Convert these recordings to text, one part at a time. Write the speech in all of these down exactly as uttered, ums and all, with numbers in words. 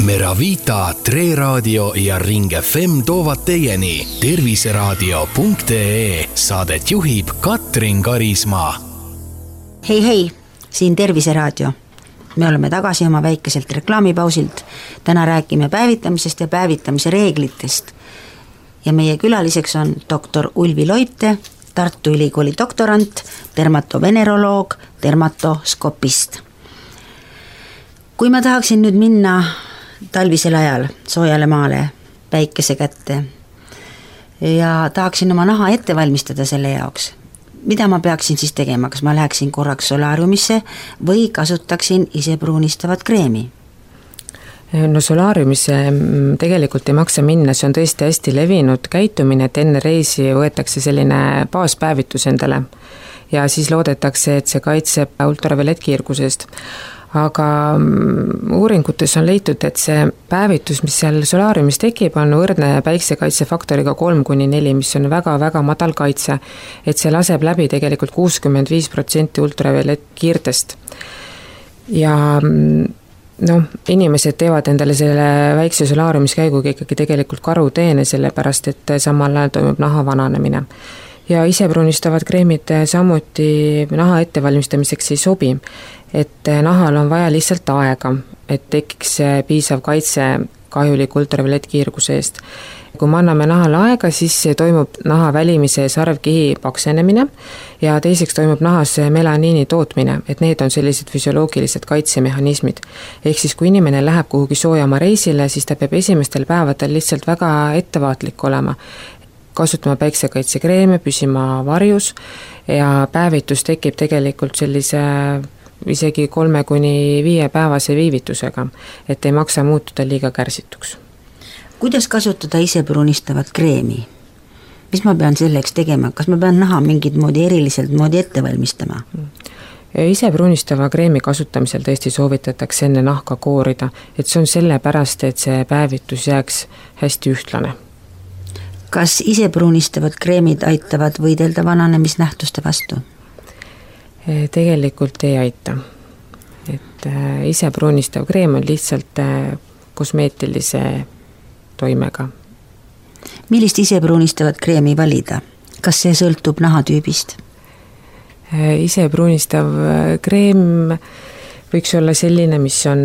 Meravita, Tre Raadio ja Ring F M toovad teieni terviseraadio punkt ee. Saadet juhib Katrin Karismaa. Hei hei, siin Terviseraadio. Me oleme tagasi oma väikeselt reklaamipausilt. Täna räägime päevitamisest ja päevitamise reeglitest. Ja meie külaliseks on doktor Ulvi Loipte, Tartu Ülikooli doktorant, dermatoveneroloog, dermatoskopist. Kui ma tahaksin nüüd minna talvisel ajal soojale maale päikese kätte ja tahaksin oma naha ette valmistada selle jaoks, mida ma peaksin siis tegema? Kas ma läheksin korraks solaariumisse või kasutaksin isepruunistavat kreemi? No solaariumisse tegelikult ei maksa minna, see on tõesti hästi levinud käitumine, et enne reisi võetakse selline baaspäevitus endale ja siis loodetakse, et see kaitseb ultraviolettkiirgusest. Aga uuringutes on leitud, et see päevitus, mis seal solaariumis tekib, on võrdne päiksekaitsefaktoriga kolm kuni neli, mis on väga-väga madal kaitse, et see laseb läbi tegelikult kuuskümmend viis protsenti ultraviolettkiirtest. Ja noh, inimesed teevad endale selle väikse solaariumis käiguga ikkagi tegelikult karuteene, sellepärast et samal ajal toimub naha vananemine. Ja isepruunistavad kreemid samuti naha ettevalmistamiseks ei sobi, et nahal on vaja lihtsalt aega, et tekiks piisav kaitse kahjuliku ultraviolettkiirguse eest. Kui me anname nahale aega, siis toimub naha välimise sarvkihi paksenemine ja teiseks toimub nahas melaniini tootmine, et need on sellised füsioloogilised kaitsemehhanismid. Ehk siis kui inimene läheb kuhugi soojama reisile, siis ta peab esimestel päevadel lihtsalt väga ettevaatlik olema, kasutama päiksekaitsekreeme, püsima varjus ja päevitus tekib tegelikult sellise isegi kolme kuni viie päevase viivitusega, et ei maksa muutuda liiga kärsituks. Kuidas kasutada isepruunistavat kreemi? Mis ma pean selleks tegema? Kas ma pean naha mingit moodi eriliselt moodi ette valmistama? Isepruunistava kreemi kasutamisel tõesti soovitatakse enne nahka koorida, et see on selle pärast, et see päevitus jääks hästi ühtlane. Kas isepruunistavad kreemid aitavad võidelda vananemisnähtuste vastu? Tegelikult ei aita. Et isepruunistav kreem on lihtsalt kosmeetilise toimega. Millist isepruunistavat kreemi valida? Kas see sõltub nahatüübist? Isepruunistav kreem võiks olla selline, mis on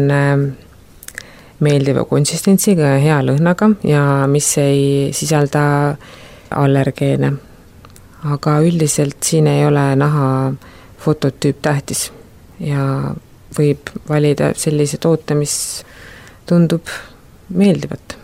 meeldiva konsistentsiga ja hea lõhnaga ja mis ei sisalda allergeene. Aga üldiselt siin ei ole naha fototüüp tähtis ja võib valida sellise toote, mis tundub meeldivat.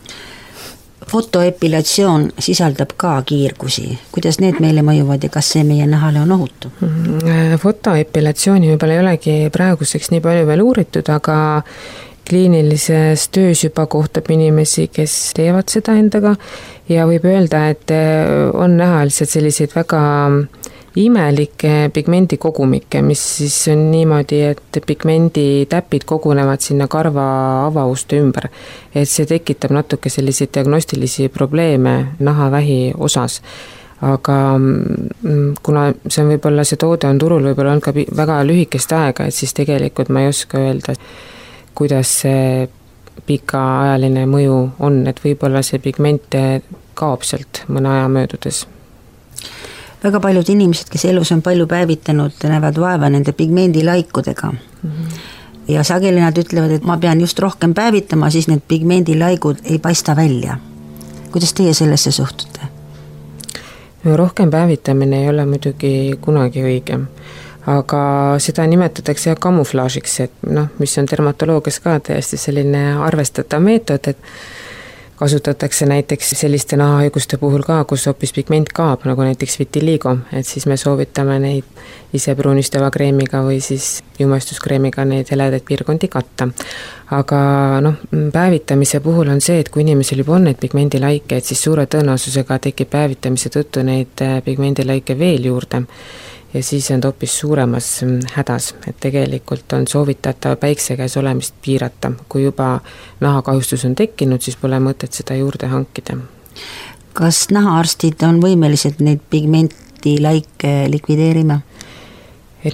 Fotoepilatsioon sisaldab ka kiirgusi. Kuidas need meile mõjuvad ja kas see meie nahale on ohutu? Fotoepilatsiooni võib-olla ei olegi praeguseks nii palju veel uuritud, aga kliinilises töös juba kohtab inimesi, kes teevad seda endaga ja võib öelda, et on näha lihtsalt selliseid väga imelikke pigmendikogumikke, mis siis on niimoodi, et pigmenditäpid kogunevad sinna karva avauste ümber. Et see tekitab natuke selliseid diagnostilisi probleeme nahavähi osas. Aga kuna see on võib-olla see toode on turul võib-olla on ka väga lühikest aega, et siis tegelikult ma ei oska öelda, kuidas see pikaajaline mõju on, et võib-olla see pigment kaob sealt mõne aja möödudes. Väga paljud inimesed, kes elus on palju päevitanud, näevad vaeva nende pigmendilaikudega. Mm-hmm. Ja sageli nad ütlevad, et ma pean just rohkem päevitama, siis need pigmendilaigud ei paista välja. Kuidas teie sellesse suhtute? No, rohkem päevitamine ei ole muidugi kunagi õige, aga seda nimetatakse ja kamuflaažiks, et noh, mis on dermatoloogias ka täiesti selline arvestatav meetod, et kasutatakse näiteks selliste nahahaiguste puhul ka, kus hoopis pigment kaab, nagu näiteks vitiligo, et siis me soovitame neid isepruunistava kreemiga või siis jumestuskreemiga neid heledaid piirkondi katta. Aga noh, päevitamise puhul on see, et kui inimesel juba on neid pigmendilaike, et siis suure tõenäosusega tekib päevitamise tõttu neid pigmendilaike veel juurde. Ja siis on hoopis suuremas hädas, et tegelikult on soovitatav päikse käes olemist piirata. Kui juba nahakahjustus on tekkinud, siis pole mõtet seda juurde hankida. Kas nahaarstid on võimelised neid pigmentilaike likvideerima? Ei no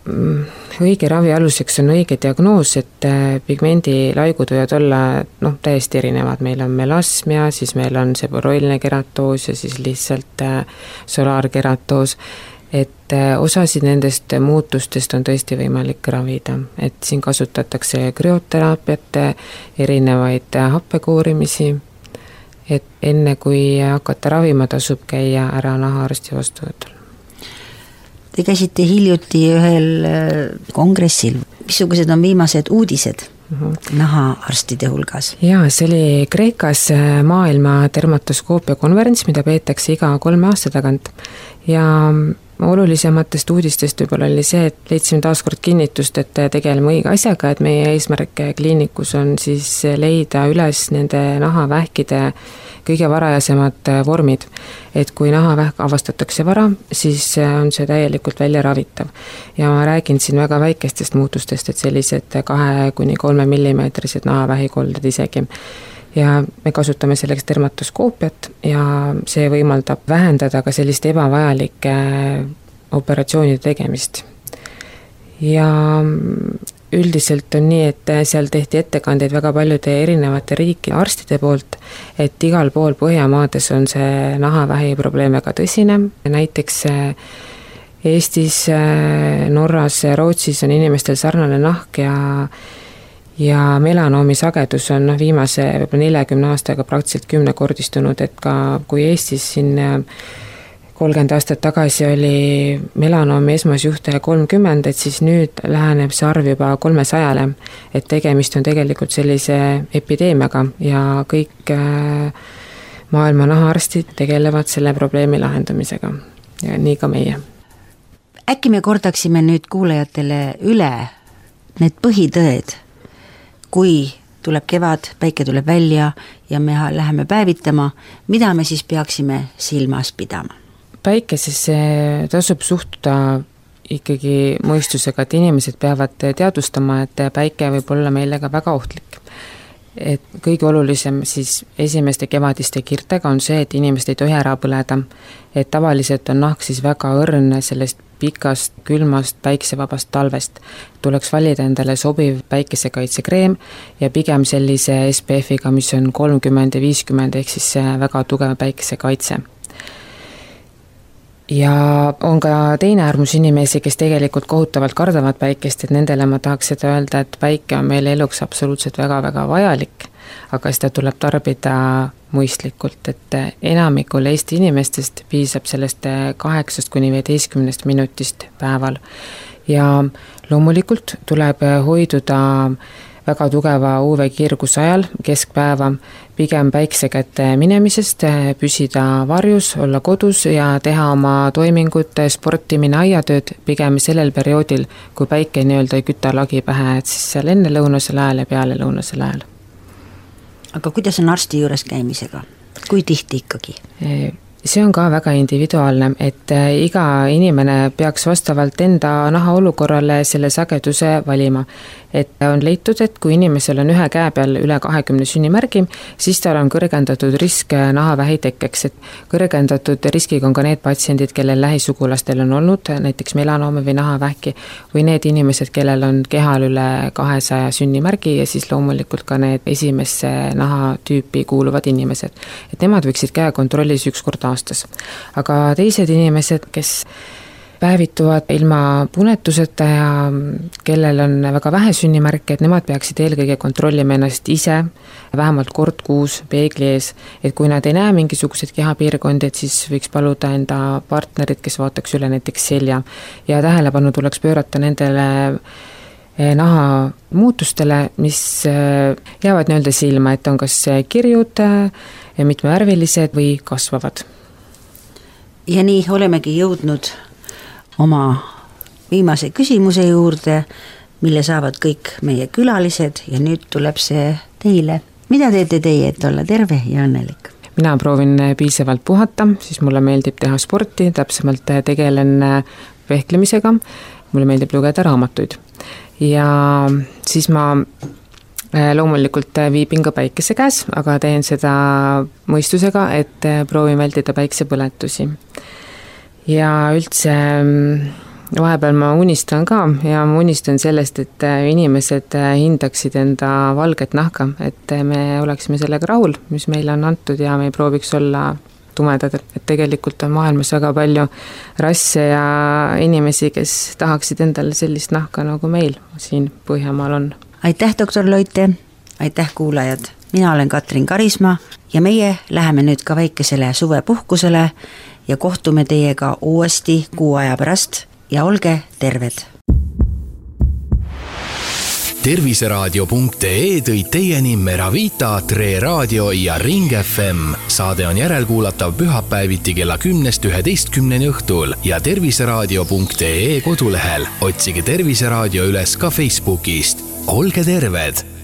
õige ravi aluseks on õige diagnoos, et pigmendilaigud võivad olla noh, täiesti erinevad, meil on melasmia, siis meil on seboroiline keratoos ja siis lihtsalt solaarkeratoos, et osasid nendest muutustest on tõesti võimalik ravida, et siin kasutatakse krüoteraapiat, erinevaid happekoorimisi, et enne kui hakata ravima, tasub käia ära nahaarsti vastuvõtul. Te käisite hiljuti ühel kongressil. Missugused on viimased uudised uh-huh. nahaarstide hulgas? Jaa, see oli Kreekas maailma dermatoskoopia konverents, mida peetakse iga kolme aasta tagant. Ja olulisematest uudistest võib-olla oli see, et leidsime taas kord kinnitust, et tegeleme õige asjaga, et meie eesmärk kliinikus on siis leida üles nende nahavähkide kõige varajasemad vormid. Et kui nahavähk avastatakse vara, siis on see täielikult välja ravitav. Ja ma räägin siin väga väikestest muutustest, et sellised kahe kuni kolme millimeetrised nahavähikolded isegi. Ja me kasutame selleks dermatoskoopiat ja see võimaldab vähendada ka sellist ebavajalike operatsioonide tegemist. Ja üldiselt on nii, et seal tehti ettekandeid väga paljude erinevate riikide arstide poolt, et igal pool Põhjamaades on see nahavähi probleem väga tõsine. Näiteks Eestis, Norras, Rootsis on inimestel sarnane nahk ja ja melanoomi sagedus on no, viimase neljakümne aastaga praktiliselt kümnekordistunud, et ka kui Eestis siin kolmkümmend aastat tagasi oli melanoomi esmasjuhte kolmkümmend, et siis nüüd läheneb see arv juba kolmesajale, et tegemist on tegelikult sellise epideemiaga ja kõik maailma nahaarstid tegelevad selle probleemi lahendamisega ja nii ka meie. Äkki me kordaksime nüüd kuulajatele üle need põhitõed, kui tuleb kevad, päike tuleb välja ja me läheme päevitama, mida me siis peaksime silmas pidama? Päikesesse tasub suhtuda ikkagi mõistusega, et inimesed peavad teadvustama, et päike võib olla meile ka väga ohtlik. Et kõige olulisem siis esimeste kevadiste kirtega on see, et inimesed ei tohi ära põleda, et tavaliselt on nahk siis väga õrn sellest pikast, külmast, päiksevabast talvest. Tuleks valida endale sobiv päikesekaitsekreem ja pigem sellise S P F-iga, mis on kolmkümmend ja viiskümmend, ehk siis väga tugev päikesekaitse. Ja on ka teine äärmus inimesi, kes tegelikult kohutavalt kardavad päikest, et nendele ma tahaks seda öelda, et päike on meile eluks absoluutselt väga-väga vajalik, aga seda tuleb tarbida mõistlikult, et enamikul Eesti inimestest piisab sellest kaheksast kuni viieteistkümnest minutist päeval. Ja loomulikult tuleb hoiduda väga tugeva U V-kiirguse ajal keskpäeva, pigem päikse kätte minemisest, püsida varjus, olla kodus ja teha oma toimingud, sportimine, aiatööd pigem sellel perioodil, kui päike nii-öelda ei küta lagi pähe, et siis seal enne lõunasel ajal ja peale lõunasel ajal. Aga kuidas on arsti juures käimisega? Kui tihti ikkagi? See on ka väga individuaalne, et iga inimene peaks vastavalt enda naha olukorrale selle sageduse valima. Et on leitud, et kui inimesel on ühe käe peal üle kahekümne sünnimärgi, siis tal on kõrgendatud risk nahavähi tekkeks, et kõrgendatud riskiga on ka need patsiendid, kellel lähisugulastel on olnud näiteks melanoomi või nahavähki või need inimesed, kellel on kehal üle kahesaja sünnimärgi ja siis loomulikult ka need esimesse nahatüüpi kuuluvad inimesed. Et nemad võiksid käekontrollis üks kord aastas. Aga teised inimesed, kes päevituvad ilma punetuseta ja kellel on väga vähe sünnimärke, et nemad peaksid eelkõige kontrollima ennast ise vähemalt kord kuus peegli ees, et kui nad ei näe mingisuguseid kehapiirkondi, et siis võiks paluda enda partnerit, kes vaataks üle näiteks selja ja tähelepanu tuleks pöörata nendele naha muutustele, mis jäävad nii-öelda silma, et on kas kirjud, mitmevärvilised või kasvavad. Ja nii olemegi jõudnud oma viimase küsimuse juurde, mille saavad kõik meie külalised ja nüüd tuleb see teile. Mida teete teie, et olla terve ja õnnelik? Mina proovin piisavalt puhata, siis mulle meeldib teha sporti, täpsemalt tegelen vehklemisega, mulle meeldib lugeda raamatuid. Ja siis ma loomulikult viibin ka päikese käes, aga teen seda mõistusega, et proovin vältida päiksepõletusi. Ja üldse vahepeal ma unistan ka ja ma unistan sellest, et inimesed hindaksid enda valget nahka, et me oleksime sellega rahul, mis meile on antud ja me ei prooviks olla tumedad, et tegelikult on maailmas väga palju rasse ja inimesi, kes tahaksid endale sellist nahka, nagu meil siin Põhjamaal on. Aitäh, doktor Loite, aitäh kuulajad. Mina olen Katrin Karisma ja meie läheme nüüd ka väikesele suvepuhkusele ja kohtume teiega uuesti kuu aja pärast ja olge terved. terviseraadio punkt ee tõi teieni Meravita, Tre Raadio ja Ring F M. Saade on järelkuulatav pühapäeviti kella kümnest üheteistkümneni õhtul ja terviseraadio punkt ee kodulehel. Otsige Terviseraadio üles ka Facebookist. Olge terved!